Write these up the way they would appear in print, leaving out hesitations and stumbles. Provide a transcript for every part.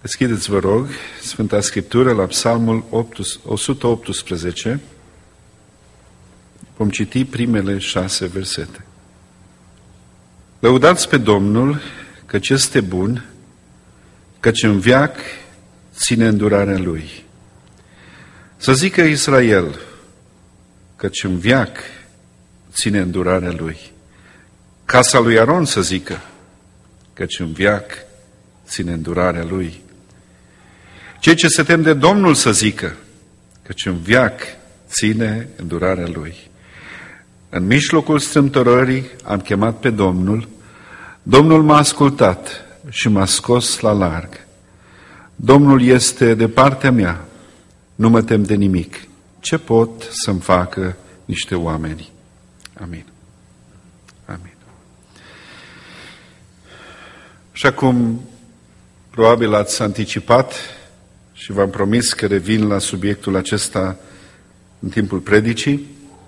Deschideți, vă rog, Sfânta Scriptură la Psalmul 118. Vom citi primele 6 versete. Lăudați pe Domnul, căci este bun, căci în veac ține îndurarea Lui. Să zică Israel, căci în veac ține îndurarea Lui. Casa lui Aron să zică, căci în veac ține îndurarea Lui. Cei ce se tem de Domnul să zică, căci în veac ține îndurarea Lui. În mijlocul strâmtorării am chemat pe Domnul, Domnul m-a ascultat și m-a scos la larg. Domnul este de partea mea, nu mă tem de nimic. Ce pot să-mi facă niște oameni? Amin. Amin. Și acum, probabil ați anticipat și v-am promis că revin la subiectul acesta în timpul predicii.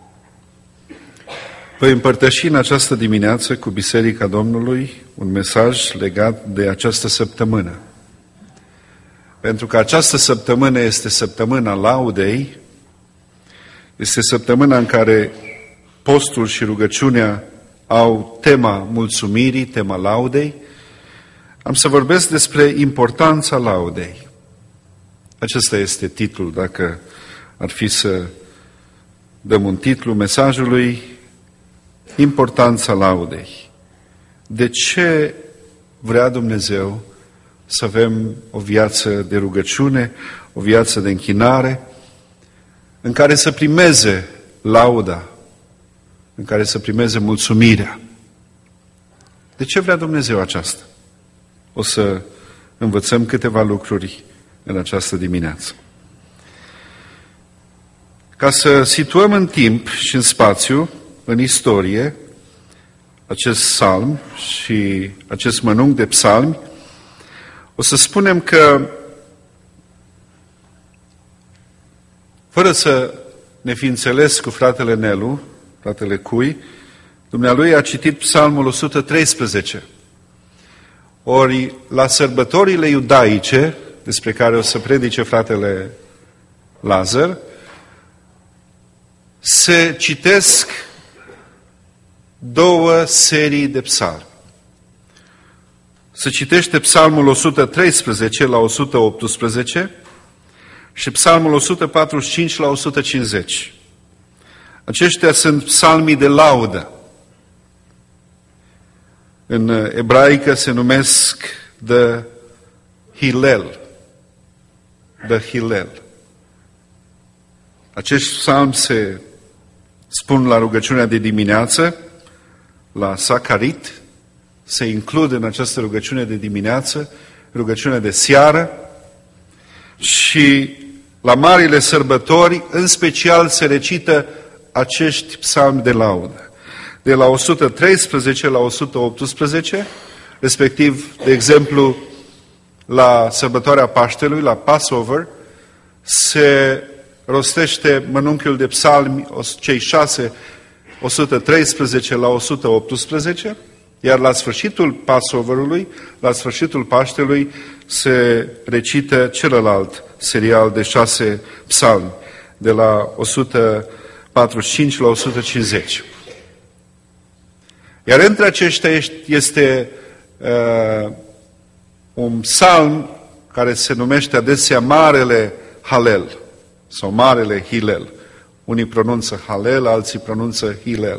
Voi împărtăși în această dimineață cu Biserica Domnului un mesaj legat de această săptămână. Pentru că această săptămână este săptămâna laudei, este săptămâna în care postul și rugăciunea au tema mulțumirii, tema laudei. Am să vorbesc despre importanța laudei. Acesta este titlul, dacă ar fi să dăm un titlu mesajului, importanța laudei. De ce vrea Dumnezeu să avem o viață de rugăciune, o viață de închinare, în care să primeze lauda, în care să primeze mulțumirea? De ce vrea Dumnezeu aceasta? O să învățăm câteva lucruri în această dimineață. Ca să situăm în timp și în spațiu, în istorie, acest psalm și acest mănunchi de psalmi, o să spunem că, fără să ne fi înțeles cu fratele Nelu, fratele Cui, dumnealui a citit psalmul 113. Ori la sărbătorile iudaice, despre care o să predice fratele Lazar, se citesc două serii de psalmi. Se citește psalmul 113 la 118 și psalmul 145 la 150. Aceștia sunt psalmii de laudă. În ebraică se numesc the Hillel. The Hillel. Acești psalmi se spun la rugăciunea de dimineață, la Sacarit, se includ în această rugăciune de dimineață, rugăciunea de seară și la marile sărbători, în special, se recită acești psalmi de laudă. De la 113 la 118, respectiv, de exemplu, la sărbătoarea Paștelui, la Passover, se rostește mănunchiul de psalmi, cei 6, 113 la 118, iar la sfârșitul Passoverului, la sfârșitul Paștelui, se recită celălalt serial de 6 psalmi, de la 145 la 150. Iar între aceștia este un psalm care se numește adesea Marele Halel sau Marele Hillel. Unii pronunță Halel, alții pronunță Hillel.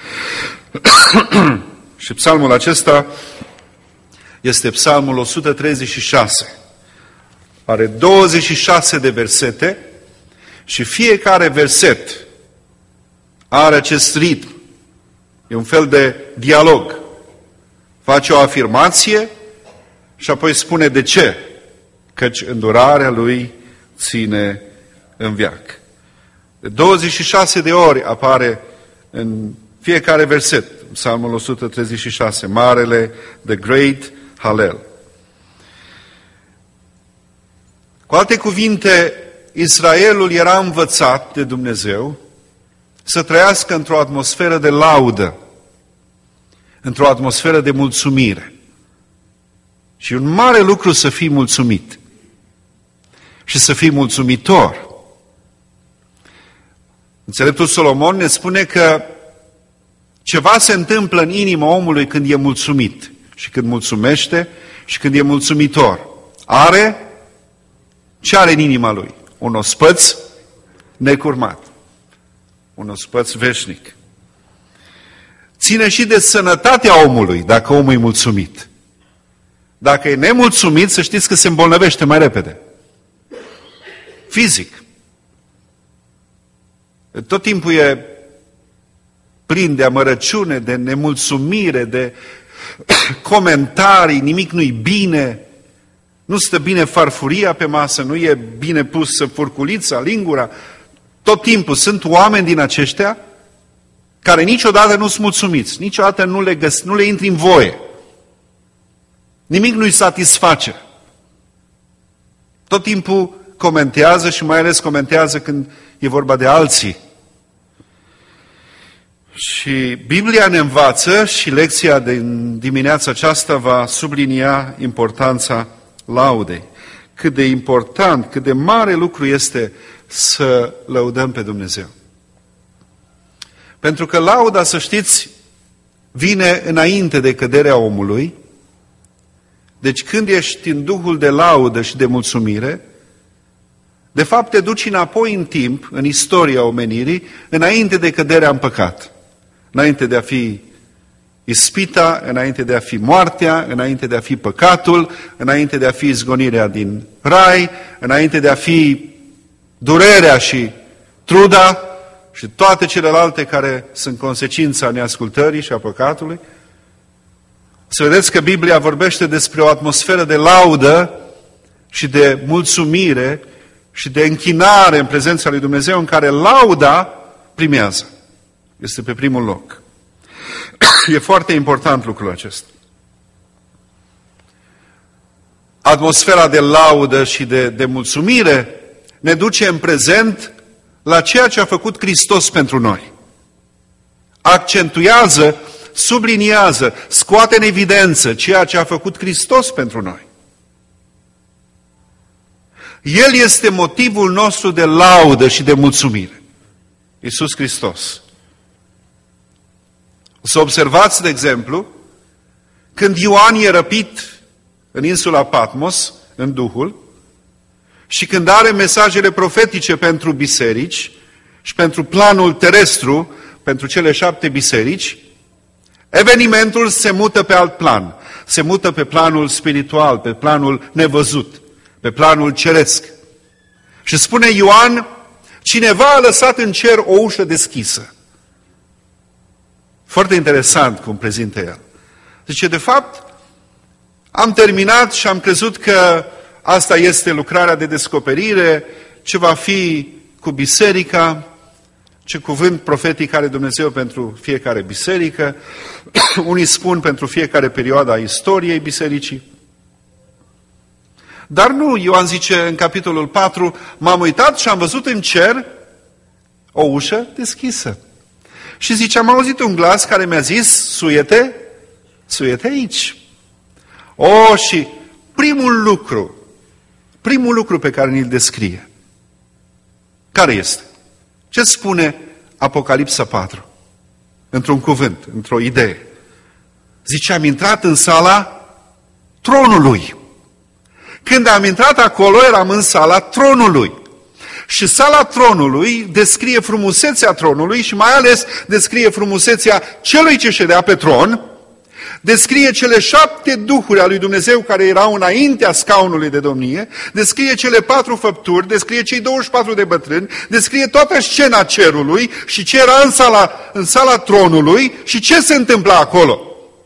Și psalmul acesta este psalmul 136. Are 26 de versete și fiecare verset are acest ritm. E un fel de dialog. Face o afirmație și apoi spune de ce. Căci îndurarea lui ține în veac. De 26 de ori apare în fiecare verset, psalmul 136, Marele, the Great Hallel. Cu alte cuvinte, Israelul era învățat de Dumnezeu să trăiască într-o atmosferă de laudă, într-o atmosferă de mulțumire. Și un mare lucru să fii mulțumit. și să fii mulțumitor. Înțeleptul Solomon ne spune că ceva se întâmplă în inima omului când e mulțumit și când mulțumește și când e mulțumitor. Ce are în inima lui? Un ospăț necurmat. Un ospăț veșnic. Ține și de sănătatea omului, dacă omul e mulțumit. Dacă e nemulțumit, să știți că se îmbolnăvește mai repede. Fizic. Tot timpul e plin de amărăciune, de nemulțumire, de comentarii, nimic nu-i bine, nu stă bine farfuria pe masă, nu e bine pusă furculița, lingura. Tot timpul sunt oameni din aceștia care niciodată nu sunt mulțumiți, niciodată nu le intri în voie. Nimic nu-i satisface. Tot timpul comentează și mai ales comentează când e vorba de alții. Și Biblia ne învață și lecția din dimineața aceasta va sublinia importanța laudei. Cât de important, cât de mare lucru este să lăudăm pe Dumnezeu. Pentru că lauda, să știți, vine înainte de căderea omului. Deci când ești în duhul de laudă și de mulțumire, de fapt te duci înapoi în timp, în istoria omenirii, înainte de căderea în păcat. Înainte de a fi ispita, înainte de a fi moartea, înainte de a fi păcatul, înainte de a fi izgonirea din rai, înainte de a fi durerea și truda și toate celelalte care sunt consecința neascultării și a păcatului. Să vedeți că Biblia vorbește despre o atmosferă de laudă și de mulțumire și de închinare în prezența lui Dumnezeu, în care lauda primează. Este pe primul loc. E foarte important lucrul acesta. Atmosfera de laudă și de mulțumire ne duce în prezent la ceea ce a făcut Hristos pentru noi. Accentuează, subliniază, scoate în evidență ceea ce a făcut Hristos pentru noi. El este motivul nostru de laudă și de mulțumire. Iisus Hristos. Să observați, de exemplu, când Ioan e răpit în insula Patmos, în Duhul, și când are mesajele profetice pentru biserici și pentru planul terestru, pentru cele 7 biserici, evenimentul se mută pe alt plan. Se mută pe planul spiritual, pe planul nevăzut, pe planul ceresc. Și spune Ioan, cineva a lăsat în cer o ușă deschisă. Foarte interesant cum prezintă el. Zice, de fapt, am terminat și am crezut că asta este lucrarea de descoperire, ce va fi cu biserica, ce cuvânt profetic are Dumnezeu pentru fiecare biserică, unii spun pentru fiecare perioadă a istoriei bisericii. Dar nu, Ioan zice în capitolul 4, m-am uitat și am văzut în cer o ușă deschisă. Și zice, am auzit un glas care mi-a zis, suiete aici. Și primul lucru pe care ni-l descrie, care este? Ce spune Apocalipsa 4? Într-un cuvânt, într-o idee. Zice, am intrat în sala tronului. Când am intrat acolo, eram în sala tronului. Și sala tronului descrie frumusețea tronului și mai ales descrie frumusețea celui ce ședea pe tron, descrie cele 7 duhuri ale lui Dumnezeu care erau înaintea scaunului de domnie, descrie cele 4 făpturi, descrie cei 24 de bătrâni, descrie toată scena cerului și ce era în sala tronului și ce se întâmpla acolo.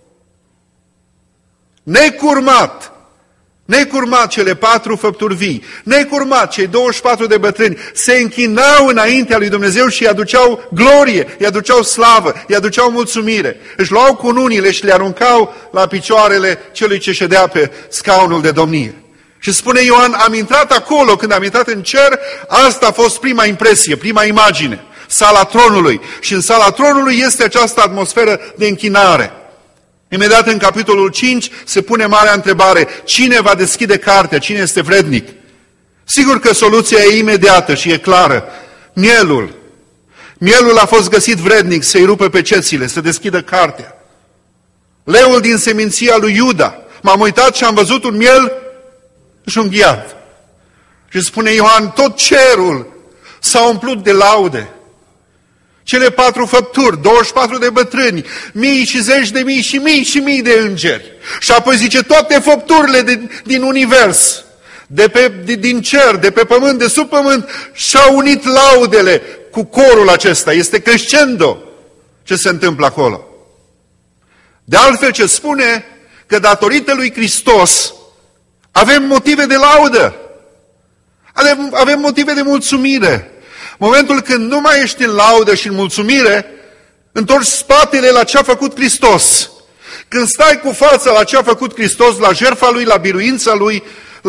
Necurmat cele 4 făpturi vii, necurmat cei 24 de bătrâni, se închinau înaintea lui Dumnezeu și îi aduceau glorie, îi aduceau slavă, îi aduceau mulțumire. Își luau cununile și le aruncau la picioarele celui ce ședea pe scaunul de domnie. Și spune Ioan, am intrat acolo, când am intrat în cer, asta a fost prima impresie, prima imagine, sala tronului. Și în sala tronului este această atmosferă de închinare. Imediat în capitolul 5 se pune marea întrebare, cine va deschide cartea, cine este vrednic? Sigur că soluția e imediată și e clară. Mielul. Mielul a fost găsit vrednic să-i rupă pe cețile, să deschidă cartea. Leul din seminția lui Iuda. M-am uitat și am văzut un miel junghiat. Și spune Ioan, tot cerul s-a umplut de laude. Cele 4 făpturi, 24 de bătrâni, mii și zeci de mii și mii și mii de îngeri. Și apoi zice, toate făpturile din univers, din cer, de pe pământ, de sub pământ, și-au unit laudele cu corul acesta. Este crescendo ce se întâmplă acolo. De altfel ce spune că datorită lui Hristos avem motive de laudă. Avem motive de mulțumire. Momentul când nu mai ești în laudă și în mulțumire, întorci spatele la ce a făcut Hristos. Când stai cu fața la ce a făcut Hristos, la jertfa Lui, la biruința Lui,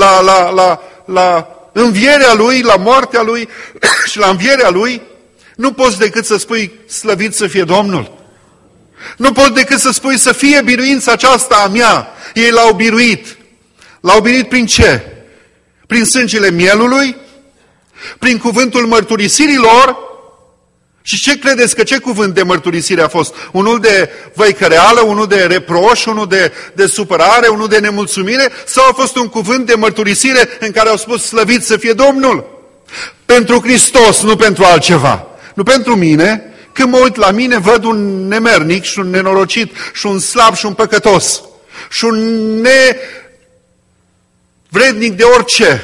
la învierea Lui, la moartea Lui și la învierea Lui, nu poți decât să spui, slăvit să fie Domnul. Nu poți decât să spui, să fie biruința aceasta a mea. Ei l-au biruit. L-au biruit prin ce? Prin sângele mielului? Prin cuvântul mărturisirilor? Și ce credeți că ce cuvânt de mărturisire a fost? Unul de văicăreală, unul de reproș, unul de supărare, unul de nemulțumire? Sau a fost un cuvânt de mărturisire în care au spus slăvit să fie Domnul? Pentru Hristos, nu pentru altceva. Nu pentru mine. Când mă uit la mine, văd un nemernic și un nenorocit și un slab și un păcătos. Și un nevrednic de orice.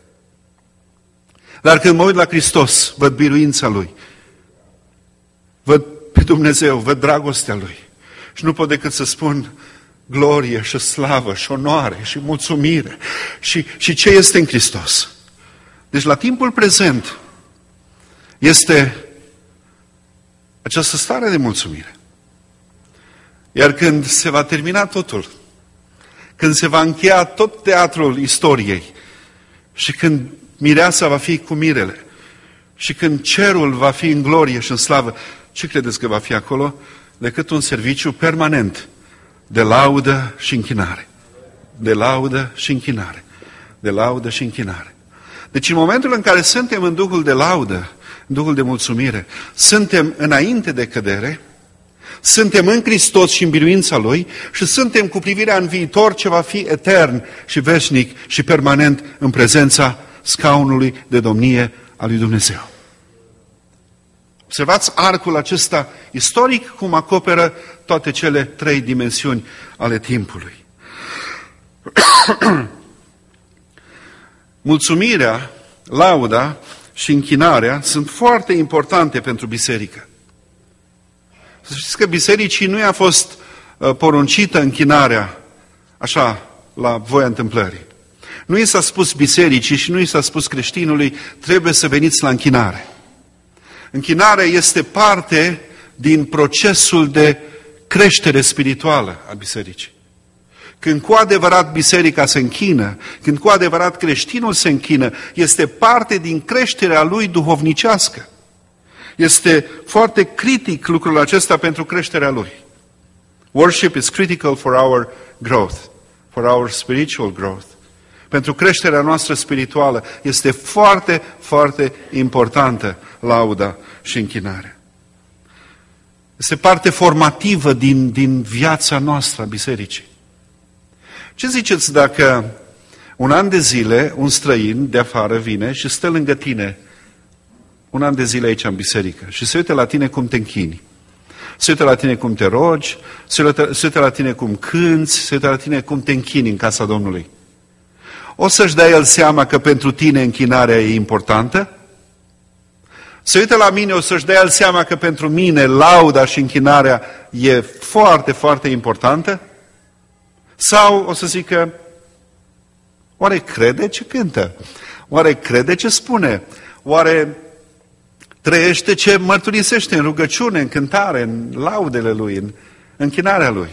Dar când mă uit la Hristos, văd biruința Lui. Văd pe Dumnezeu, văd dragostea Lui. Și nu pot decât să spun glorie și slavă și onoare și mulțumire. Și ce este în Hristos? Deci la timpul prezent este această stare de mulțumire. Iar când se va termina totul, când se va încheia tot teatrul istoriei și când mireasa va fi cu mirele și când cerul va fi în glorie și în slavă, ce credeți că va fi acolo? Decât un serviciu permanent de laudă și închinare. De laudă și închinare. De laudă și închinare. Deci în momentul în care suntem în Duhul de laudă, în Duhul de mulțumire, suntem înainte de cădere, suntem în Hristos și în biruința Lui și suntem cu privirea în viitor ce va fi etern și veșnic și permanent în prezența scaunului de domnie al lui Dumnezeu. Observați arcul acesta istoric cum acoperă toate cele 3 dimensiuni ale timpului. Mulțumirea, lauda și închinarea sunt foarte importante pentru biserică. Să știți că bisericii nu i-a fost poruncită închinarea așa la voia întâmplării. Nu i s-a spus bisericii și nu i s-a spus creștinului trebuie să veniți la închinare. Închinarea este parte din procesul de creștere spirituală a bisericii. Când cu adevărat biserica se închină, când cu adevărat creștinul se închină, este parte din creșterea lui duhovnicească. Este foarte critic lucrul acesta pentru creșterea lui. Worship is critical for our growth, for our spiritual growth. Pentru creșterea noastră spirituală este foarte, foarte importantă lauda și închinarea. Este parte formativă din viața noastră a bisericii. Ce ziceți dacă un an de zile un străin de afară vine și stă lângă tine un an de zile aici în biserică și se uită la tine cum te închini, se uită la tine cum te rogi, se uită la tine cum cânți, se uită la tine cum te închini în casa Domnului? O să-și dea el seama că pentru tine închinarea e importantă? Se uită la mine, o să-și dea el seama că pentru mine lauda și închinarea e foarte, foarte importantă? Sau o să zică, oare crede ce cântă? Oare crede ce spune? Oare trăiește ce mărturisește în rugăciune, în cântare, în laudele lui, în închinarea lui?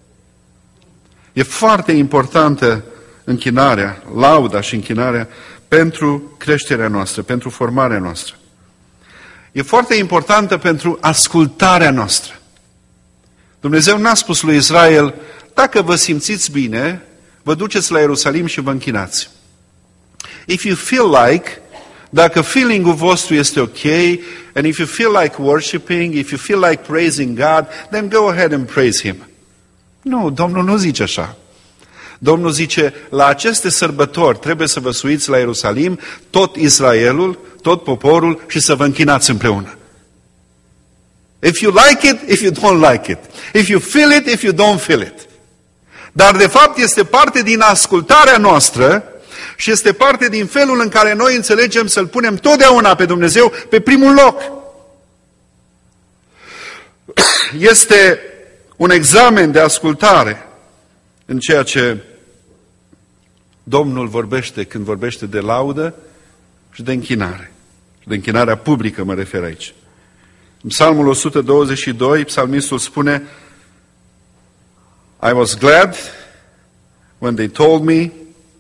E foarte importantă închinarea, lauda și închinarea pentru creșterea noastră, pentru formarea noastră. E foarte importantă pentru ascultarea noastră. Dumnezeu n-a spus lui Israel, dacă vă simțiți bine, vă duceți la Ierusalim și vă închinați. If you feel like, dacă feeling-ul vostru este ok, and if you feel like worshiping, if you feel like praising God, then go ahead and praise Him. Nu, Domnul nu zice așa. Domnul zice, la aceste sărbători trebuie să vă suiți la Ierusalim, tot Israelul, tot poporul și să vă închinați împreună. If you like it, if you don't like it. If you feel it, if you don't feel it. Dar de fapt este parte din ascultarea noastră și este parte din felul în care noi înțelegem să-L punem totdeauna pe Dumnezeu pe primul loc. Este un examen de ascultare în ceea ce Domnul vorbește când vorbește de laudă și de închinare. De închinarea publică mă refer aici. În Psalmul 122, psalmistul spune, I was glad when they told me,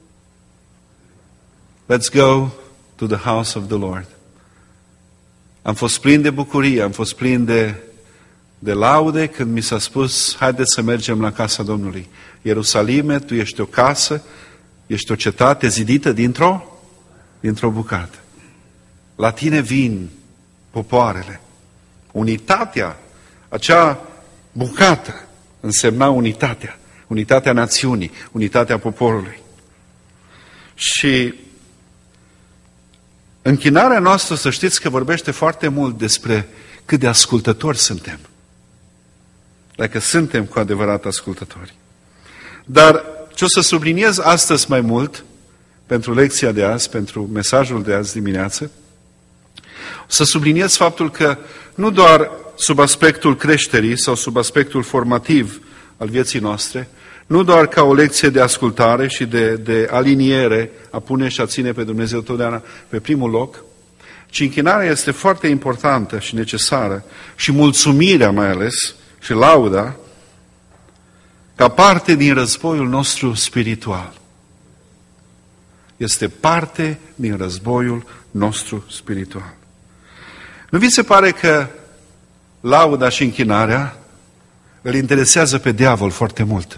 let's go to the house of the Lord. Am fost plin de bucurie, am fost plin de laude când mi s-a spus, haideți să mergem la casa Domnului. Ierusalime, tu ești o casă, ești o cetate zidită dintr-o bucată. La tine vin popoarele. Unitatea, acea bucată, însemna unitatea națiunii, unitatea poporului. Și închinarea noastră, să știți că vorbește foarte mult despre cât de ascultători suntem. Dacă suntem cu adevărat ascultători. Dar ce o să subliniez astăzi mai mult, pentru lecția de azi, pentru mesajul de azi dimineață, o să subliniez faptul că nu doar sub aspectul creșterii sau sub aspectul formativ al vieții noastre, nu doar ca o lecție de ascultare și de aliniere, a pune și a ține pe Dumnezeu totdeauna pe primul loc, ci închinarea este foarte importantă și necesară și mulțumirea mai ales și lauda ca parte din războiul nostru spiritual. Este parte din războiul nostru spiritual. Nu vi se pare că lauda și închinarea îl interesează pe diavol foarte mult?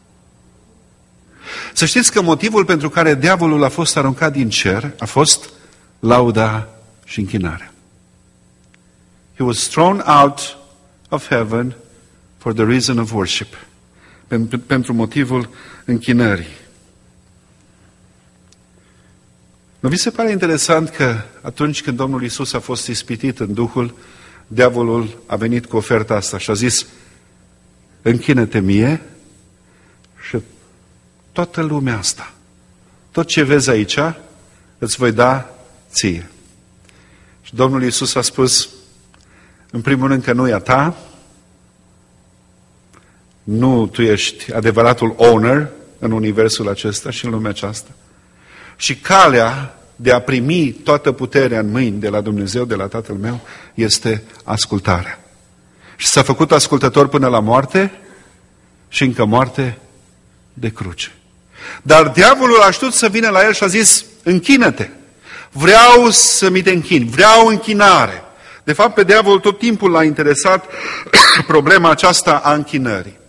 Să știți că motivul pentru care diavolul a fost aruncat din cer a fost lauda și închinarea. He was thrown out of heaven for the reason of worship. Pentru motivul închinării. Nu vi se pare interesant că atunci când Domnul Iisus a fost ispitit în Duhul, diavolul a venit cu oferta asta și a zis, închină-te mie și toată lumea asta, tot ce vezi aici, îți voi da ție. Și Domnul Iisus a spus, în primul rând că nu e a ta, nu tu ești adevăratul owner în universul acesta și în lumea aceasta. Și calea de a primi toată puterea în mâini de la Dumnezeu, de la Tatăl meu, este ascultarea. Și s-a făcut ascultător până la moarte și încă moarte de cruce. Dar diavolul a știut să vină la el și a zis, închină-te, vreau să mi te închin, vreau închinare. De fapt, pe diavol tot timpul l-a interesat problema aceasta a închinării.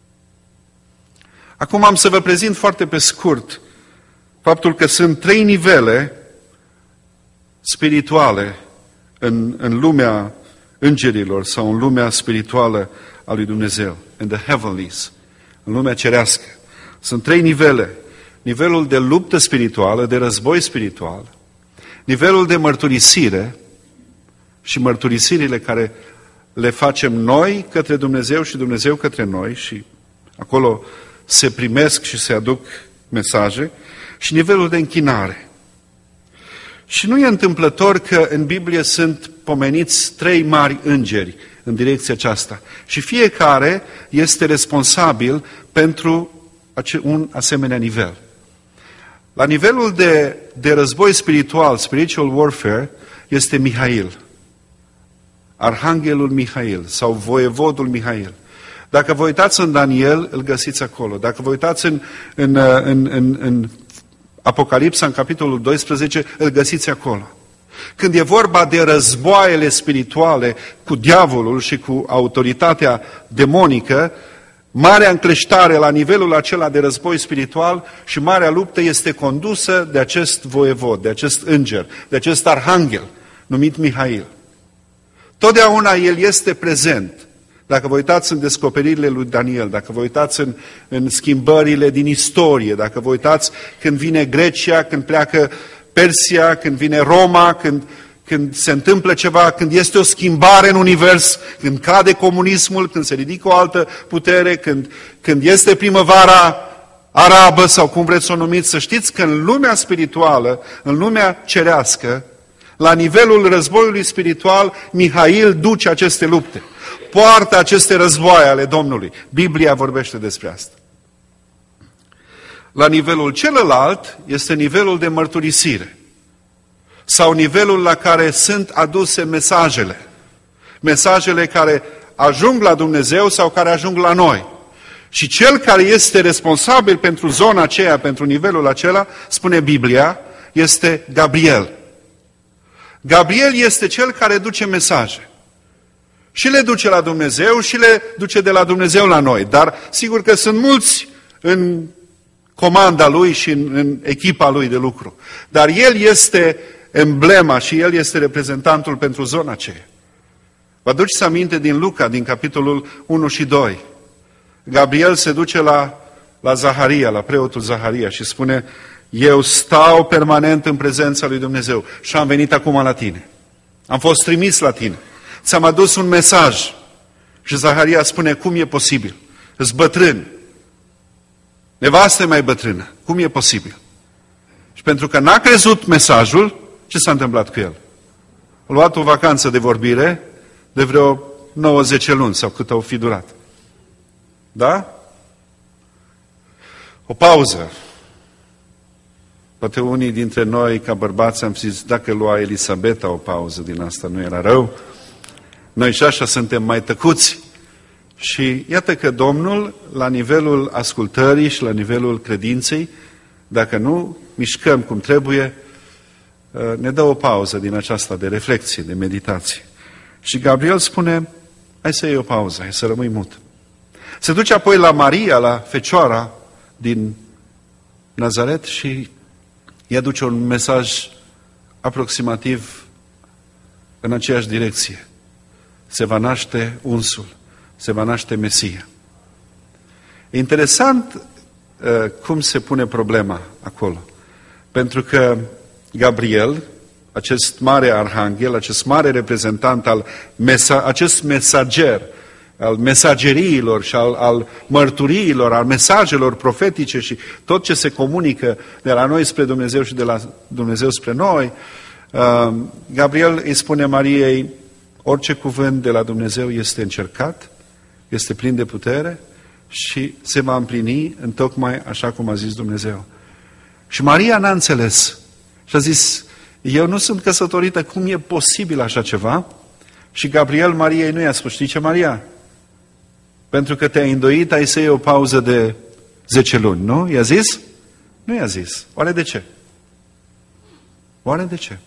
Acum am să vă prezint foarte pe scurt faptul că sunt 3 nivele spirituale în lumea îngerilor sau în lumea spirituală a lui Dumnezeu, in the heavenlies, în lumea cerească. Sunt 3 nivele. Nivelul de luptă spirituală, de război spiritual, nivelul de mărturisire și mărturisirile care le facem noi către Dumnezeu și Dumnezeu către noi și acolo se primesc și se aduc mesaje, și nivelul de închinare. Și nu e întâmplător că în Biblie sunt pomeniți 3 mari îngeri în direcția aceasta. Și fiecare este responsabil pentru un asemenea nivel. La nivelul de război spiritual, spiritual warfare, este Mihail. Arhanghelul Mihail sau voievodul Mihail. Dacă vă uitați în Daniel, îl găsiți acolo. Dacă vă uitați în Apocalipsa, în capitolul 12, îl găsiți acolo. Când e vorba de războaiele spirituale cu diavolul și cu autoritatea demonică, marea încleștare la nivelul acela de război spiritual și marea luptă este condusă de acest voievod, de acest înger, de acest arhanghel numit Mihail. Totdeauna el este prezent. Dacă vă uitați în descoperirile lui Daniel, dacă vă uitați în schimbările din istorie, dacă vă uitați când vine Grecia, când pleacă Persia, când vine Roma, când se întâmplă ceva, când este o schimbare în univers, când cade comunismul, când se ridică o altă putere, când este primăvara arabă sau cum vreți să o numiți, să știți că în lumea spirituală, în lumea cerească, la nivelul războiului spiritual, Mihail duce aceste lupte, poartă aceste războaie ale Domnului. Biblia vorbește despre asta. La nivelul celălalt este nivelul de mărturisire sau nivelul la care sunt aduse mesajele. Mesajele care ajung la Dumnezeu sau care ajung la noi. Și cel care este responsabil pentru zona aceea, pentru nivelul acela, spune Biblia, este Gabriel. Gabriel este cel care duce mesaje. Și le duce la Dumnezeu și le duce de la Dumnezeu la noi. Dar sigur că sunt mulți în comanda lui și în echipa lui de lucru. Dar el este emblema și el este reprezentantul pentru zona aceea. Vă aduceți aminte din Luca, din capitolul 1 și 2. Gabriel se duce la Zaharia, la preotul Zaharia și spune: eu stau permanent în prezența lui Dumnezeu și am venit acum la tine. Am fost trimis la tine. Ți-am adus un mesaj. Și Zaharia spune: cum e posibil? Îți bătrân. Nevastă e mai bătrână. Cum e posibil? Și pentru că n-a crezut mesajul, ce s-a întâmplat cu el? A luat o vacanță de vorbire de vreo 9-10 luni sau cât au fi durat. Da? O pauză. Poate unii dintre noi, ca bărbați, am zis, dacă lua Elisabeta o pauză din asta, nu era rău. Noi și așa suntem mai tăcuți. Și iată că Domnul, la nivelul ascultării și la nivelul credinței, dacă nu mișcăm cum trebuie, ne dă o pauză din aceasta de reflexie, de meditație. Și Gabriel spune: hai să iei o pauză, hai să rămâi mut. Se duce apoi la Maria, la fecioara din Nazaret și ea duce un mesaj aproximativ în aceeași direcție. Se va naște unsul, se va naște Mesia. E interesant cum se pune problema acolo. Pentru că Gabriel, acest mare arhanghel, acest mare reprezentant acest mesager, al mesageriilor și al mărturiilor, al mesajelor profetice și tot ce se comunică de la noi spre Dumnezeu și de la Dumnezeu spre noi, Gabriel îi spune Mariei: orice cuvânt de la Dumnezeu este încercat, este plin de putere și se va împlini întocmai așa cum a zis Dumnezeu. Și Maria n-a înțeles și a zis: eu nu sunt căsătorită, cum e posibil așa ceva? Și Gabriel Mariei nu i-a spus: știi ce, Maria? Pentru că te-ai îndoit, ai să iei o pauză de 10 luni, nu? I-a zis? Nu i-a zis. Oare de ce? Oare de ce?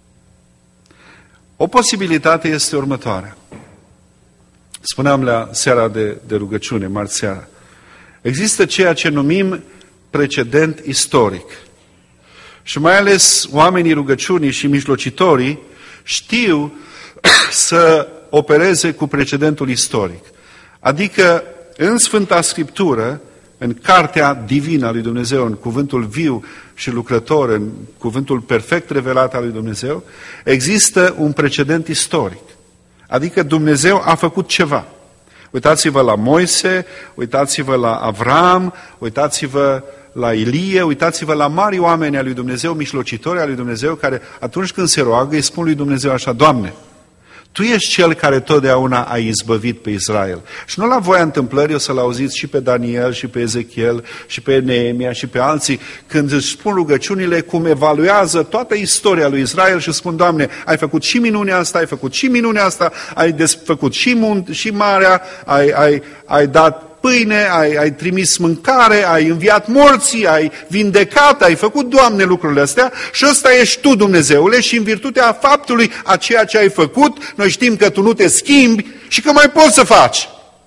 O posibilitate este următoarea. Spuneam la seara de rugăciune, marți seara. Există ceea ce numim precedent istoric. Și mai ales oamenii rugăciunii și mijlocitorii știu să opereze cu precedentul istoric. Adică în Sfânta Scriptură, în cartea divină a lui Dumnezeu, în cuvântul viu și lucrător, în cuvântul perfect revelat al lui Dumnezeu, există un precedent istoric. Adică Dumnezeu a făcut ceva. Uitați-vă la Moise, uitați-vă la Avram, uitați-vă la Ilie, uitați-vă la mari oameni al lui Dumnezeu, mijlocitori al lui Dumnezeu, care atunci când se roagă îi spun lui Dumnezeu așa: Doamne, Tu ești Cel care totdeauna ai izbăvit pe Israel. Și nu la voia întâmplării o să-l auziți și pe Daniel, și pe Ezechiel, și pe Neemia, și pe alții, când își spun rugăciunile, cum evaluează toată istoria lui Israel și spun: Doamne, ai făcut și minunea asta, ai făcut și minunea asta, ai desfăcut și marea, ai dat pâine, ai trimis mâncare, ai înviat morții, ai vindecat, ai făcut, Doamne, lucrurile astea și ăsta ești Tu, Dumnezeule, și în virtutea faptului a ceea ce ai făcut, noi știm că Tu nu te schimbi și că mai poți să faci.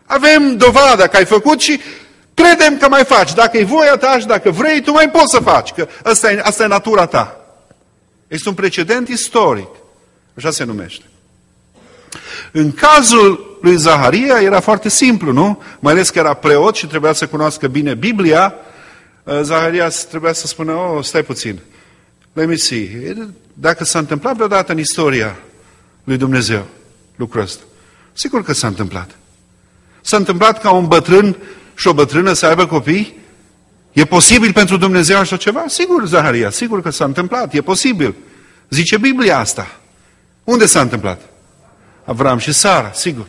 Avem dovada că ai făcut și credem că mai faci. Dacă e voia ta și dacă vrei, tu mai poți să faci, că asta e natura ta. Este un precedent istoric. Așa se numește. În cazul lui Zaharia era foarte simplu, nu? Mai ales că era preot și trebuia să cunoască bine Biblia. Zaharia trebuia să spună, stai puțin, let me see. Dacă s-a întâmplat vreodată în istoria lui Dumnezeu lucrul ăsta. Sigur că s-a întâmplat. S-a întâmplat ca un bătrân și o bătrână să aibă copii? E posibil pentru Dumnezeu așa ceva? Sigur, Zaharia, sigur că s-a întâmplat, e posibil. Zice Biblia asta. Unde s-a întâmplat? Avram și Sara, sigur.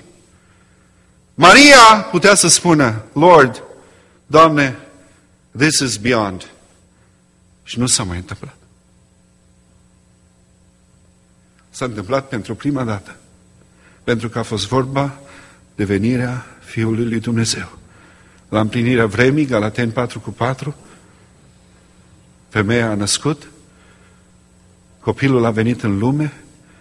Maria putea să spună, Lord, Doamne, this is beyond. Și nu s-a mai întâmplat. S-a întâmplat pentru prima dată. Pentru că a fost vorba de venirea Fiului lui Dumnezeu. La împlinirea vremii, Galateni 4:4, femeia a născut, copilul a venit în lume,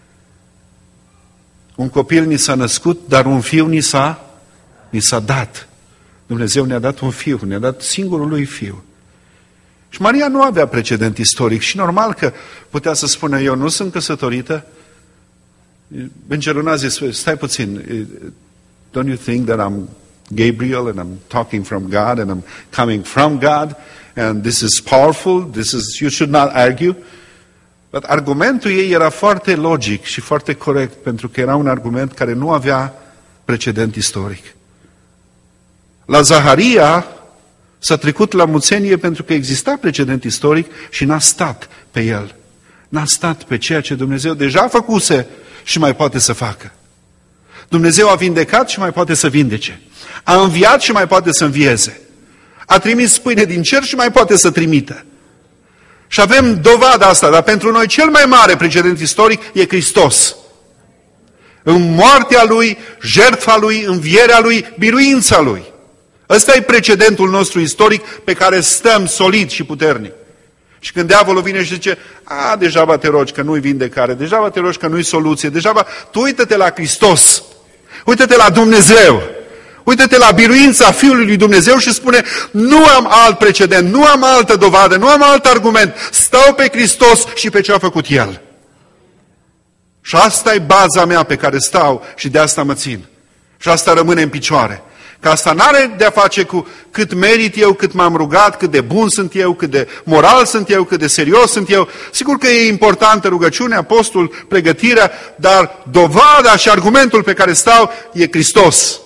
un copil ni s-a născut, dar un fiu ni s-a dat. Dumnezeu ne-a dat un fiu, ne-a dat singurul lui fiu. Și Maria nu avea precedent istoric și normal că putea să spună, eu nu sunt căsătorită. Îngerul n-a zis, stai puțin, don't you think that I'm Gabriel and I'm talking from God and I'm coming from God and this is powerful, you should not argue. But argumentul ei era foarte logic și foarte corect pentru că era un argument care nu avea precedent istoric. La Zaharia s-a trecut la muțenie pentru că exista precedent istoric și n-a stat pe el. N-a stat pe ceea ce Dumnezeu deja făcuse și mai poate să facă. Dumnezeu a vindecat și mai poate să vindece. A înviat și mai poate să învieze. A trimis pâine din cer și mai poate să trimită. Și avem dovada asta, dar pentru noi cel mai mare precedent istoric e Hristos. În moartea Lui, jertfa Lui, învierea Lui, biruința Lui. Ăsta e precedentul nostru istoric pe care stăm solid și puternic. Și când diavolul vine și zice, degeaba te rogi că nu-i vindecare, degeaba te rogi că nu-i soluție, tu uită-te la Hristos, uită-te la Dumnezeu, uită-te la biruința Fiului lui Dumnezeu și spune, nu am alt precedent, nu am altă dovadă, nu am alt argument, stau pe Hristos și pe ce a făcut El. Și asta e baza mea pe care stau și de asta mă țin. Și asta rămâne în picioare. Că asta n-are de-a face cu cât merit eu, cât m-am rugat, cât de bun sunt eu, cât de moral sunt eu, cât de serios sunt eu. Sigur că e importantă rugăciunea, postul, pregătirea, dar dovada și argumentul pe care stau e Hristos.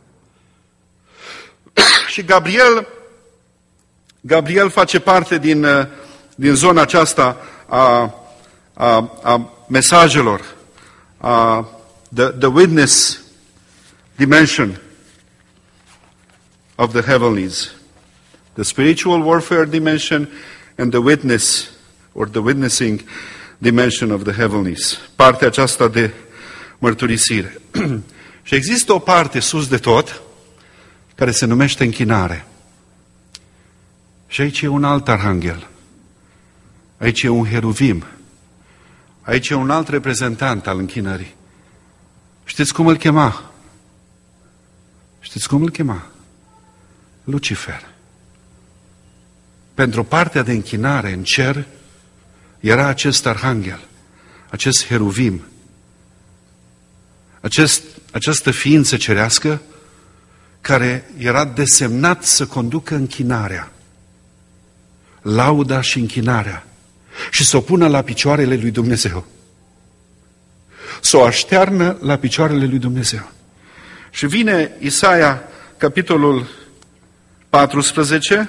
Și Gabriel face parte din zona aceasta a mesajelor, the witness dimension of the heavenlies, the spiritual warfare dimension and the witness or the witnessing dimension of the heavenlies. Partea aceasta de mărturisire. Și există o parte sus de tot care se numește închinare. Și aici e un alt arhanghel. Aici e un heruvim. Aici e un alt reprezentant al închinării. Știți cum îl chema? Știți cum îl chema? Lucifer. Pentru partea de închinare în cer era acest arhanghel, acest heruvim, această ființă cerească care era desemnat să conducă închinarea, lauda și închinarea și să o pună la picioarele lui Dumnezeu. Să o aștearnă la picioarele lui Dumnezeu. Și vine Isaia, capitolul 14.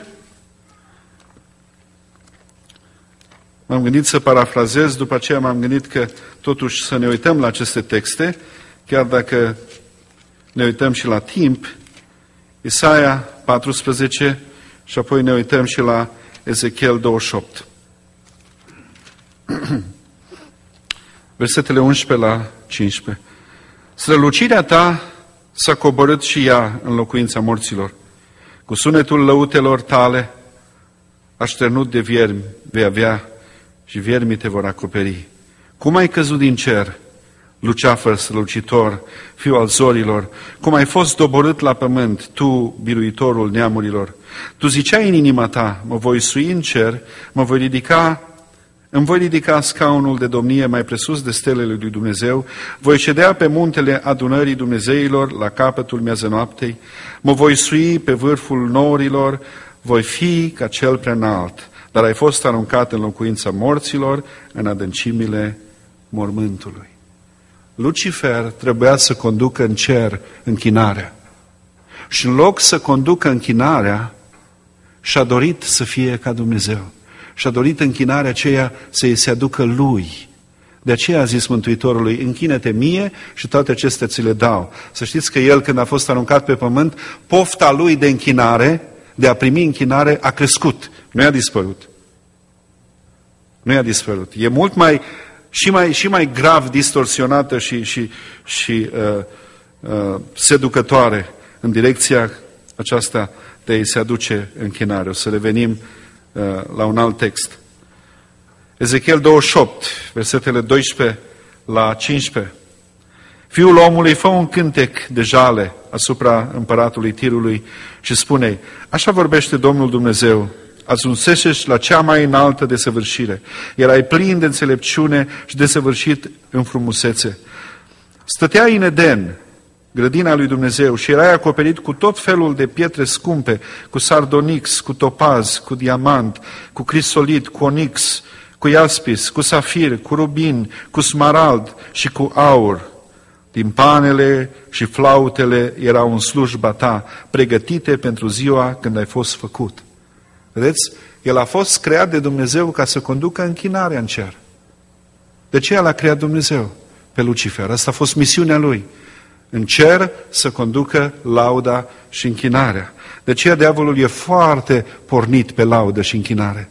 M-am gândit să parafrazez, după aceea m-am gândit că totuși să ne uităm la aceste texte, chiar dacă ne uităm și la timp, Isaia 14 și apoi ne uităm și la Ezechiel 28. Versetele 11 la 15. Strălucirea ta s-a coborât și ea în locuința morților. Cu sunetul lăutelor tale, așternut de viermi vei avea și viermii te vor acoperi. Cum ai căzut din cer, Luceafăr strălucitor, fiu al zorilor, cum ai fost doborât la pământ, tu, biruitorul neamurilor. Tu ziceai în inima ta, mă voi sui în cer, îmi voi ridica scaunul de domnie mai presus de stelele lui Dumnezeu, voi ședea pe muntele adunării Dumnezeilor la capătul miază noaptei, mă voi sui pe vârful norilor, voi fi ca cel preanalt, dar ai fost aruncat în locuința morților, în adâncimile mormântului. Lucifer trebuia să conducă în cer închinarea. Și în loc să conducă închinarea, și-a dorit să fie ca Dumnezeu. Și-a dorit închinarea aceea să îi se aducă lui. De aceea a zis Mântuitorului, închină-te mie și toate acestea ți le dau. Să știți că el, când a fost aruncat pe pământ, pofta lui de închinare, de a primi închinare, a crescut. Nu i-a dispărut. Nu i-a dispărut. E mult mai și mai grav distorsionată și seducătoare în direcția aceasta de a-i se aduce închinare. O să revenim la un alt text. Ezechiel 28, versetele 12 la 15. Fiul omului, fă un cântec de jale asupra împăratului Tirului și spune, așa vorbește Domnul Dumnezeu, ajunsești la cea mai înaltă desăvârșire. Erai plin de înțelepciune și desăvârșit în frumusețe. Stăteai în Eden, grădina lui Dumnezeu, și erai acoperit cu tot felul de pietre scumpe, cu sardonix, cu topaz, cu diamant, cu crisolit, cu onix, cu iaspis, cu safir, cu rubin, cu smarald și cu aur. Timpanele și flautele erau în slujba ta, pregătite pentru ziua când ai fost făcut. Vedeți? El a fost creat de Dumnezeu ca să conducă închinarea în cer. De ce l-a creat Dumnezeu pe Lucifer? Asta a fost misiunea lui. În cer să conducă lauda și închinarea. De aceea diavolul e foarte pornit pe laudă și închinare.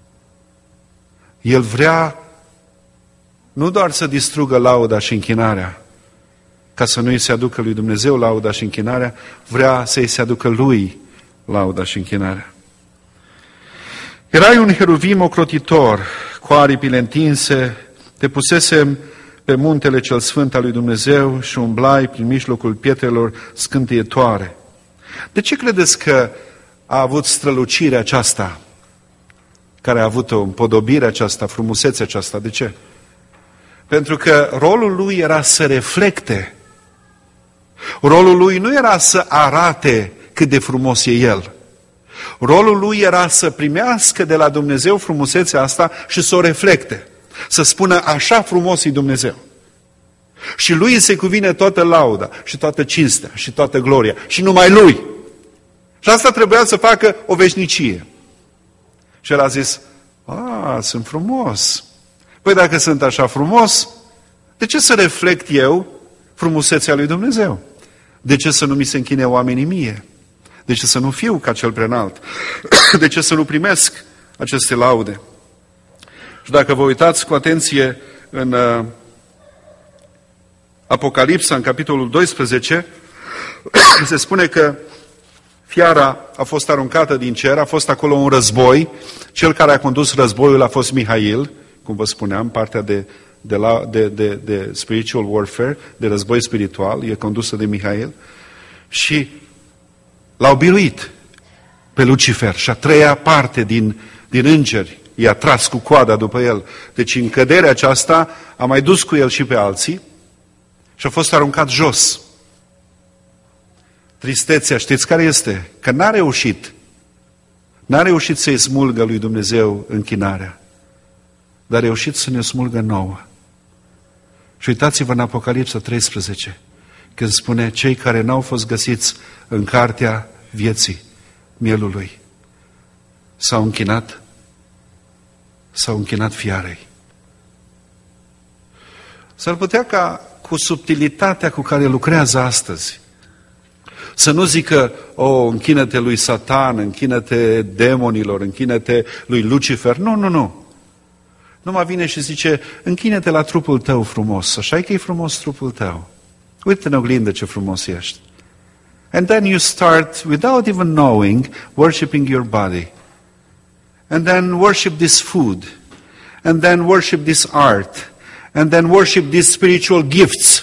El vrea nu doar să distrugă lauda și închinarea, ca să nu îi se aducă lui Dumnezeu lauda și închinarea, vrea să îi se aducă lui lauda și închinarea. Erai un heruvim ocrotitor, cu aripile întinse, te pusesem pe muntele cel sfânt al lui Dumnezeu și umblai prin mijlocul pietrelor scânteietoare. De ce credeți că a avut strălucirea aceasta, care a avut-o, împodobirea aceasta, frumusețea aceasta? De ce? Pentru că rolul lui era să reflecte. Rolul lui nu era să arate cât de frumos e el. Rolul lui era să primească de la Dumnezeu frumusețea asta și să o reflecte. Să spună, așa frumos e Dumnezeu. Și lui se cuvine toată lauda și toată cinstea și toată gloria. Și numai lui. Și asta trebuia să facă o veșnicie. Și el a zis, sunt frumos. Păi dacă sunt așa frumos, de ce să reflect eu frumusețea lui Dumnezeu? De ce să nu mi se închine oamenii mie? De ce să nu fiu ca cel preanalt? De ce să nu primesc aceste laude? Și dacă vă uitați cu atenție în Apocalipsa, în capitolul 12, se spune că fiara a fost aruncată din cer, a fost acolo un război, cel care a condus războiul a fost Mihail, cum vă spuneam, partea de spiritual warfare, de război spiritual, e condusă de Mihail, și l-au biruit pe Lucifer și a treia parte din îngeri i-a tras cu coada după el. Deci în căderea aceasta a mai dus cu el și pe alții și a fost aruncat jos. Tristețea, știți care este? Că n-a reușit să-i smulgă lui Dumnezeu închinarea, dar a reușit să ne smulgă nouă. Și uitați-vă în Apocalipsa 13, când spune, cei care n-au fost găsiți în cartea vieții mielului s-au închinat fiarei. S-ar putea ca cu subtilitatea cu care lucrează astăzi, să nu zică, închină-te lui Satan, închină-te demonilor, închină-te lui Lucifer. Nu. Numai vine și zice, închină-te la trupul tău frumos. Așa că e frumos trupul tău. Uite în oglindă ce frumos ești. And then you start, without even knowing, worshiping your body. And then worship this food. And then worship this art. and then worship these spiritual gifts.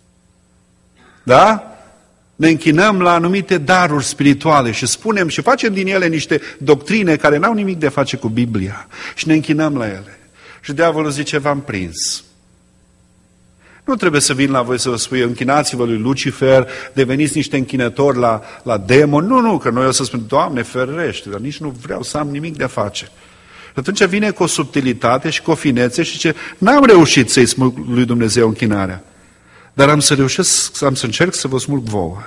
Da? Ne închinăm la anumite daruri spirituale și spunem și facem din ele niște doctrine care n-au nimic de a face cu Biblia și ne închinăm la ele. Și diavolul zice, v-am prins. Nu trebuie să vin la voi să vă spui, închinați-vă lui Lucifer, deveniți niște închinători la demon. Nu, că noi o să spunem, Doamne, ferește, dar nici nu vreau să am nimic de a face. Și atunci vine cu o subtilitate și cu o finețe și zice, n-am reușit să-i smulg lui Dumnezeu închinarea, dar am să încerc să vă smulg vouă.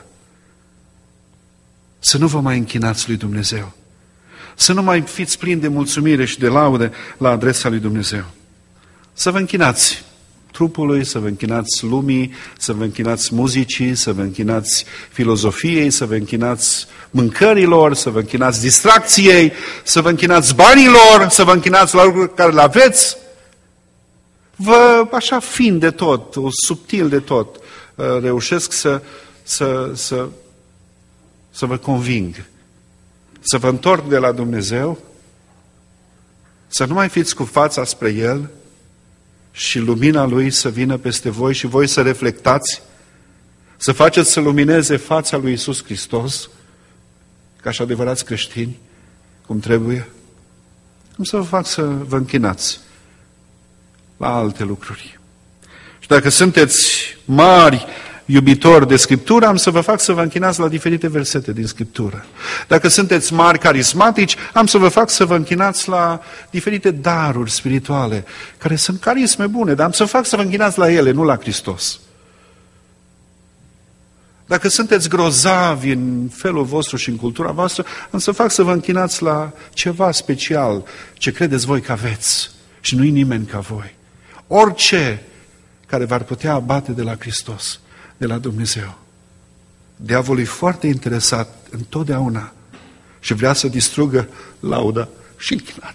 Să nu vă mai închinați lui Dumnezeu. Să nu mai fiți plini de mulțumire și de laudă la adresa lui Dumnezeu. Să vă închinați trupului, să vă închinați lumii, să vă închinați muzicii, să vă închinați filozofiei, să vă închinați mâncărilor, să vă închinați distracției, să vă închinați banilor, să vă închinați la lucruri care le aveți. Vă, așa fin de tot, subtil de tot, reușesc să vă conving, să vă întorc de la Dumnezeu, să nu mai fiți cu fața spre El și lumina Lui să vină peste voi și voi să reflectați, să faceți să lumineze fața lui Iisus Hristos, ca și adevărați creștini, cum trebuie. Cum să vă fac să vă închinați la alte lucruri. Și dacă sunteți mari iubitori de Scriptură, am să vă fac să vă închinați la diferite versete din Scriptură. Dacă sunteți mari carismatici, am să vă fac să vă închinați la diferite daruri spirituale, care sunt carisme bune, dar am să vă fac să vă închinați la ele, nu la Hristos. Dacă sunteți grozavi în felul vostru și în cultura voastră, am să fac să vă închinați la ceva special, ce credeți voi că aveți și nu-i nimeni ca voi. Orice care v-ar putea abate de la Hristos, de la Dumnezeu. Diavolul e foarte interesat întotdeauna și vrea să distrugă lauda și închinarea.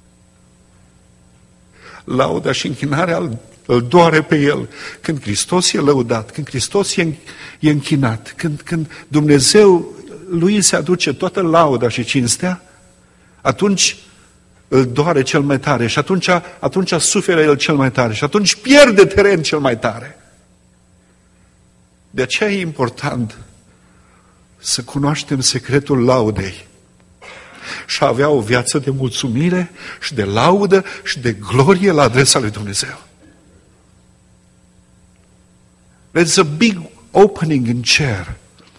Lauda și închinarea îl doare pe el. Când Hristos e lăudat, când Hristos e închinat, când Dumnezeu lui se aduce toată lauda și cinstea, atunci îl doare cel mai tare și atunci suferă el cel mai tare și atunci pierde teren cel mai tare. De aceea e important să cunoaștem secretul laudei și a avea o viață de mulțumire și de laudă și de glorie la adresa lui Dumnezeu. There's a big opening in cer.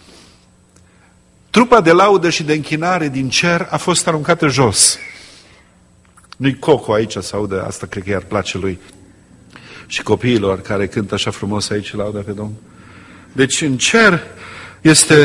Trupa de laudă și de închinare din cer a fost aruncată jos. Nu-i Coco aici să audă, asta cred că i-ar place lui. Și copiilor care cântă așa frumos aici, laudă pe Domnul. Deci în cer este...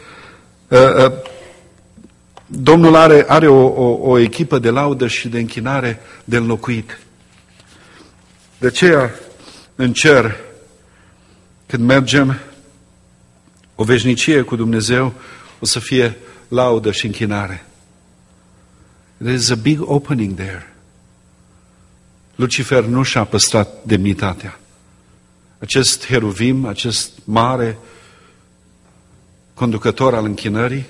Domnul are o echipă de laudă și de închinare de înlocuit. De aceea, în cer, când mergem, o veșnicie cu Dumnezeu o să fie laudă și închinare. There is a big opening there. Lucifer nu și-a păstrat demnitatea. Acest heruvim, acest mare conducător al închinării,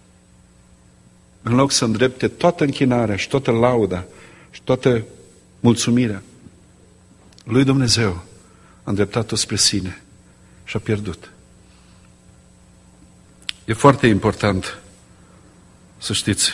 în loc să îndrepte toată închinarea și toată lauda și toată mulțumirea lui Dumnezeu, a îndreptat-o spre sine și a pierdut. E foarte important să știți.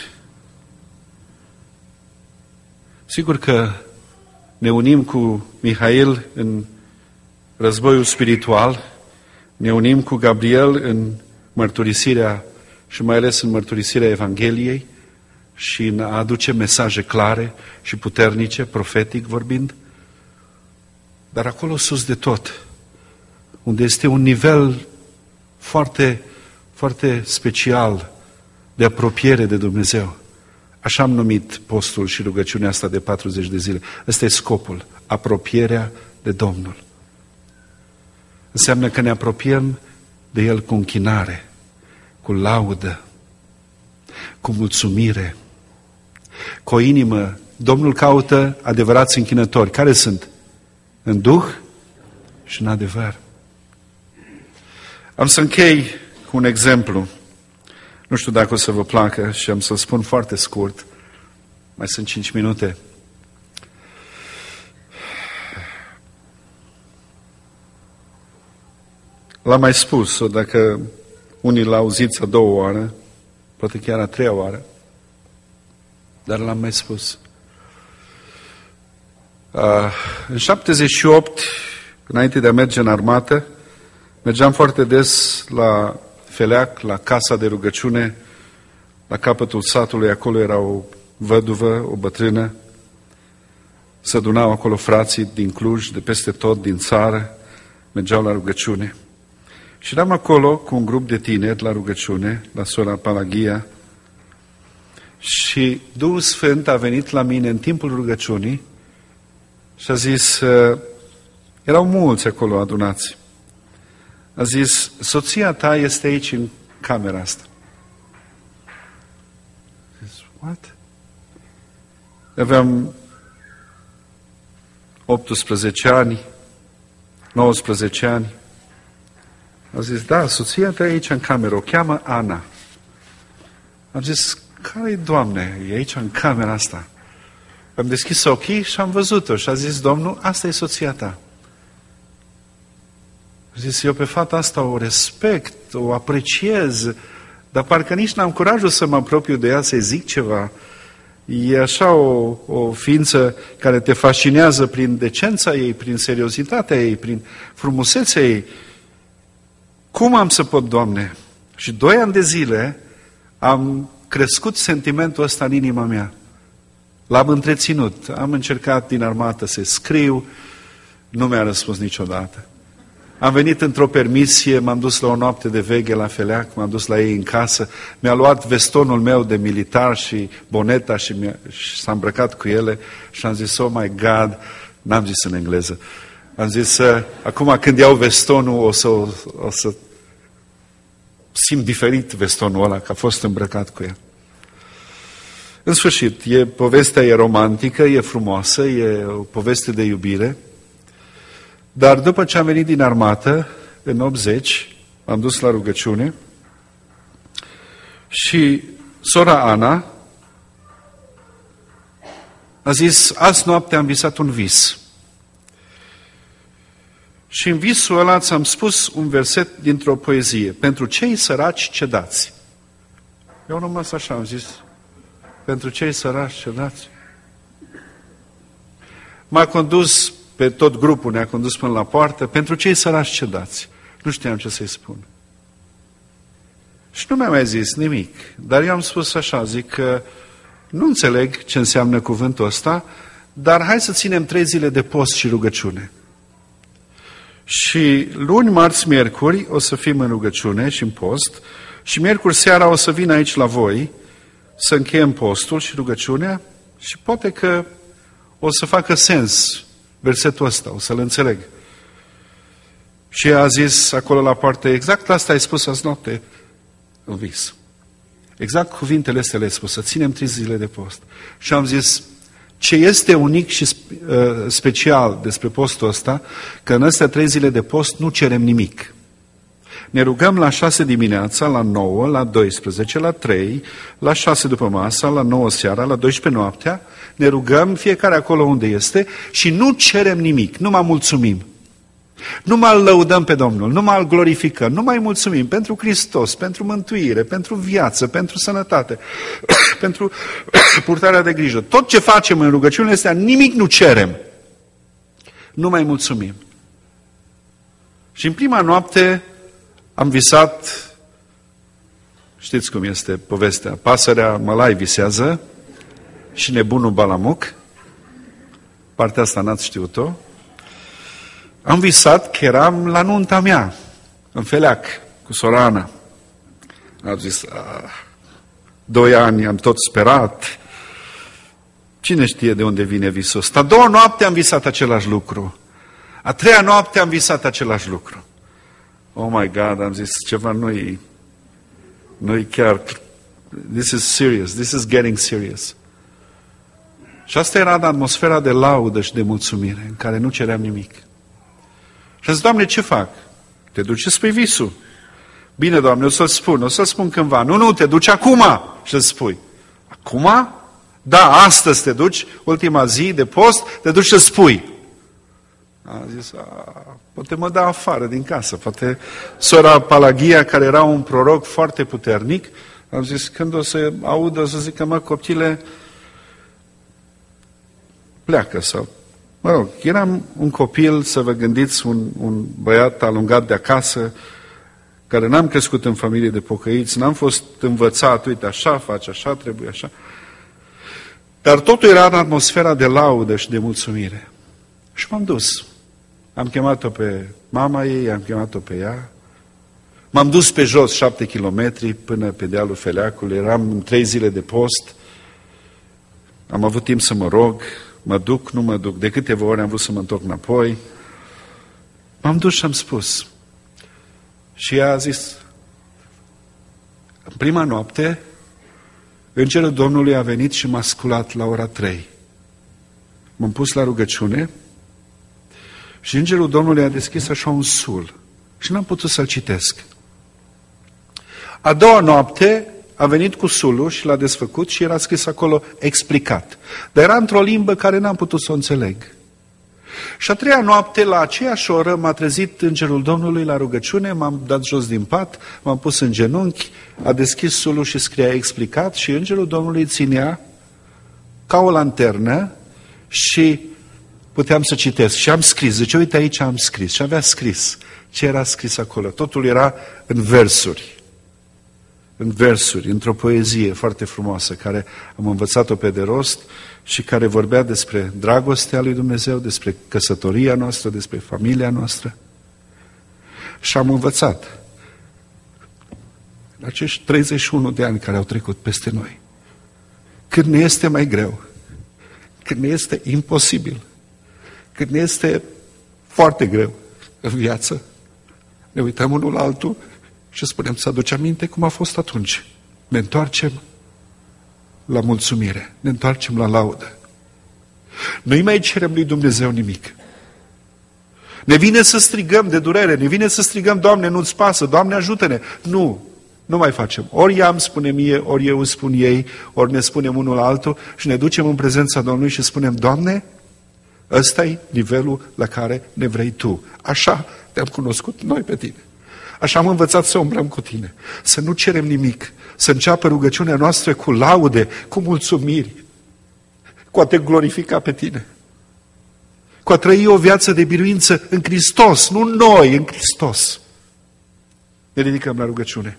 Sigur că ne unim cu Mihail în războiul spiritual, ne unim cu Gabriel în mărturisirea și mai ales în mărturisirea Evangheliei și în a aduce mesaje clare și puternice, profetic vorbind. Dar acolo sus de tot, unde este un nivel foarte, foarte special de apropiere de Dumnezeu, așa am numit postul și rugăciunea asta de 40 de zile. Ăsta e scopul, apropierea de Domnul. Înseamnă că ne apropiem de El cu închinare, cu laudă, cu mulțumire, cu o inimă. Domnul caută adevărați închinători. Care sunt? În Duh și în adevăr. Am să închei cu un exemplu. Nu știu dacă o să vă placă și am să-l spun foarte scurt. Mai sunt 5 minute. L-am mai spus, dacă unii l-au auzit a doua oară, poate chiar a treia oară, dar l-am mai spus. În 78, înainte de a merge în armată, mergeam foarte des la Feleac, la casa de rugăciune, la capătul satului, acolo era o văduvă, o bătrână, se adunau acolo frații din Cluj, de peste tot, din țară, mergeau la rugăciune. Și eram acolo cu un grup de tineri la rugăciune, la sora Palagia, și Duhul Sfânt a venit la mine în timpul rugăciunii și a zis, erau mulți acolo adunați, a zis, soția ta este aici în camera asta. A zis, what? Aveam 18 ani, 19 ani. A zis, da, soția ta e aici în cameră, o cheamă Ana. Am zis, care-i, Doamne, e aici în camera asta? Am deschis ochii și am văzut-o și a zis, Domnul, asta e soția ta. A zis, eu pe fata asta o respect, o apreciez, dar parcă nici n-am curajul să mă apropiu de ea, să-i zic ceva. E așa o ființă care te fascinează prin decența ei, prin seriozitatea ei, prin frumusețea ei. Cum am să pot, Doamne? Și 2 ani de zile am crescut sentimentul ăsta în inima mea. L-am întreținut. Am încercat din armată să scriu, nu mi-a răspuns niciodată. Am venit într-o permisie, m-am dus la o noapte de veghe la Feleac, m-am dus la ei în casă, mi-a luat vestonul meu de militar și boneta și s-a îmbrăcat cu ele și am zis, oh my God, n-am zis în engleză, am zis, acum când iau vestonul o să simt diferit vestonul ăla, că a fost îmbrăcat cu el. În sfârșit, povestea e romantică, e frumoasă, e o poveste de iubire, dar după ce am venit din armată, în 80, m-am dus la rugăciune și sora Ana a zis, azi noapte am visat un vis. Și în visul ăla ți-am spus un verset dintr-o poezie. Pentru cei săraci cedați. Eu am rămas așa, am zis, pentru cei săraci cedați. M-a condus pe tot grupul, ne-a condus până la poartă, pentru cei săraci cedați. Nu știam ce să-i spun. Și nu mi-a mai zis nimic. Dar eu am spus așa, zic că nu înțeleg ce înseamnă cuvântul ăsta, dar hai să ținem 3 zile de post și rugăciune. Și luni, marți, miercuri o să fim în rugăciune și în post și miercuri seara o să vin aici la voi să încheiem postul și rugăciunea și poate că o să facă sens versetul ăsta, o să-l înțeleg. Și a zis acolo la poartă, exact asta ai spus azi noapte în vis. Exact cuvintele astea le-ai spus, să ținem 3 zile de post. Și am zis, ce este unic și special despre postul ăsta, că în astea 3 zile de post nu cerem nimic. Ne rugăm la 6 dimineața, la 9, la 12, la 3, la 6 după masa, la 9 seara, la 12 noaptea, ne rugăm fiecare acolo unde este și nu cerem nimic, numai mulțumim. Nu mai îl lăudăm pe Domnul, nu mai îl glorificăm, nu mai mulțumim pentru Hristos, pentru mântuire, pentru viață, pentru sănătate, pentru purtarea de grijă. Tot ce facem în rugăciunile astea, nimic nu cerem. Nu mai mulțumim. Și în prima noapte am visat, știți cum este povestea, pasărea mălai visează și nebunul Balamuc, partea asta n-ați știut-o, am visat că eram la nunta mea, în Feleac, cu sora Ana. Am zis, 2 ani am tot sperat, cine știe de unde vine visul ăsta? 2 noapte am visat același lucru, a 3-a noapte am visat același lucru. Oh my God, am zis, ceva nu-i chiar, this is serious, this is getting serious. Și asta era atmosfera de laudă și de mulțumire, în care nu ceream nimic. Și zis, Doamne, ce fac? Te duci și spui visul. Bine, Doamne, o să-l spun cândva. Nu, te duci acum și îl spui. Acum? Da, astăzi te duci, ultima zi de post, te duci și îl spui. A zis, poate mă da afară din casă, poate sora Palagia, care era un proroc foarte puternic, am zis, când o să audă, o să zică, mă, copile, pleacă sau... Mă rog, eram un copil, să vă gândiți, un băiat alungat de acasă, care n-am crescut în familie de pocăiți, n-am fost învățat, uite, așa faci, așa trebuie, așa. Dar totul era în atmosfera de laudă și de mulțumire. Și m-am dus. Am chemat-o pe mama ei, am chemat-o pe ea. M-am dus pe jos 7 kilometri până pe dealul Feleacului. Eram în 3 zile de post. Am avut timp să mă rog. Mă duc, nu mă duc. De câteva ori am vrut să mă întorc înapoi. M-am dus și am spus. Și ea a zis, în prima noapte, Îngerul Domnului a venit și m-a sculat la ora 3. M-am pus la rugăciune și Îngerul Domnului a deschis așa un sul și n-am putut să-l citesc. A doua noapte a venit cu sulul și l-a desfăcut și era scris acolo explicat. Dar era într-o limbă care n-am putut să o înțeleg. Și a treia noapte, la aceeași oră, m-a trezit Îngerul Domnului la rugăciune, m-am dat jos din pat, m-am pus în genunchi, a deschis sulul și scria explicat și Îngerul Domnului ținea ca o lanternă și puteam să citesc. Și am scris, zice, uite aici am scris. Și avea scris. Ce era scris acolo? Totul era în versuri. În versuri, într-o poezie foarte frumoasă, care am învățat-o pe de rost și care vorbea despre dragostea lui Dumnezeu, despre căsătoria noastră, despre familia noastră. Și am învățat în acești 31 de ani care au trecut peste noi. Când ne este mai greu, când ne este imposibil, când ne este foarte greu în viață, ne uităm unul la altul și spunem să aducem aminte cum a fost atunci. Ne întoarcem la mulțumire, ne întoarcem la laudă. Nu-i mai cerem lui Dumnezeu nimic. Ne vine să strigăm de durere, ne vine să strigăm, Doamne, nu-ți pasă, Doamne, ajută-ne. Nu mai facem. Ori ea îmi spune mie, ori eu îmi spun ei, ori ne spunem unul la altul și ne ducem în prezența Domnului și spunem, Doamne, ăsta e nivelul la care ne vrei Tu. Așa te-am cunoscut noi pe Tine. Așa am învățat să umblăm cu Tine. Să nu cerem nimic. Să înceapă rugăciunea noastră cu laude, cu mulțumiri, cu a Te glorifica pe Tine. Cu a trăi o viață de biruință în Hristos, nu noi, în Hristos. Ne ridicăm la rugăciune.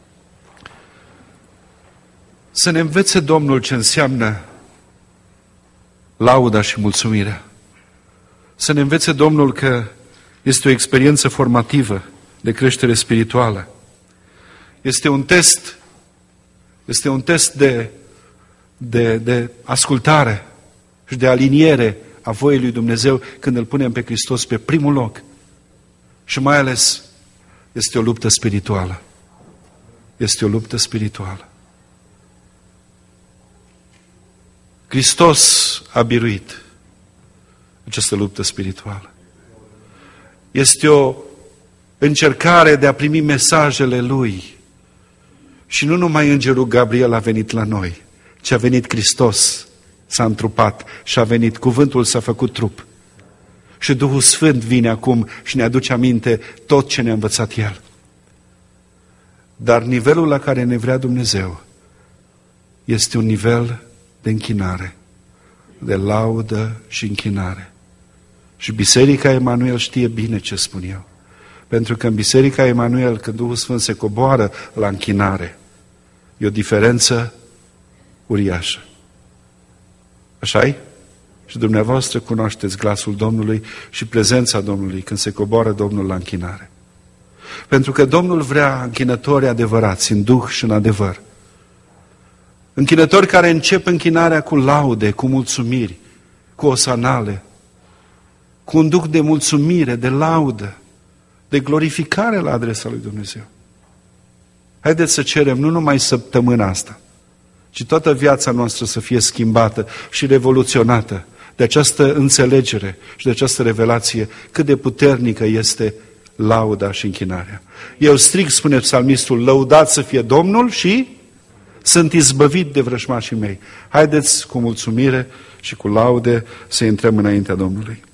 Să ne învețe Domnul ce înseamnă lauda și mulțumirea. Să ne învețe Domnul că este o experiență formativă de creștere spirituală. Este un test de ascultare și de aliniere a voii lui Dumnezeu când îl punem pe Hristos pe primul loc. Și mai ales este o luptă spirituală. Este o luptă spirituală. Hristos a biruit această luptă spirituală. Este o încercare de a primi mesajele Lui. Și nu numai Îngerul Gabriel a venit la noi, ci a venit Hristos, s-a întrupat și a venit, cuvântul s-a făcut trup. Și Duhul Sfânt vine acum și ne aduce aminte tot ce ne-a învățat El. Dar nivelul la care ne vrea Dumnezeu este un nivel de închinare, de laudă și închinare. Și Biserica Emanuel știe bine ce spun eu. Pentru că în Biserica Emanuel, când Duhul Sfânt se coboară la închinare, e o diferență uriașă. Așa-i? Și dumneavoastră cunoașteți glasul Domnului și prezența Domnului când se coboară Domnul la închinare. Pentru că Domnul vrea închinători adevărați, în duh și în adevăr. Închinători care încep închinarea cu laude, cu mulțumiri, cu osanale, cu un duh de mulțumire, de laudă, de glorificare la adresa lui Dumnezeu. Haideți să cerem nu numai săptămâna asta, ci toată viața noastră să fie schimbată și revoluționată de această înțelegere și de această revelație cât de puternică este lauda și închinarea. Eu strig, spune psalmistul, lăudat să fie Domnul și sunt izbăvit de vrăjmașii mei. Haideți cu mulțumire și cu laude să intrăm înaintea Domnului.